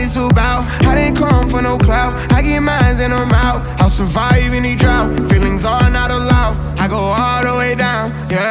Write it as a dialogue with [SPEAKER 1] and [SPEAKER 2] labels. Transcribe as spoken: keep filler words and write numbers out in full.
[SPEAKER 1] it's about. I didn't come for no clout. I get mines and I'm out. I'll survive any drought. Feelings are not allowed. I go all the way down, yeah.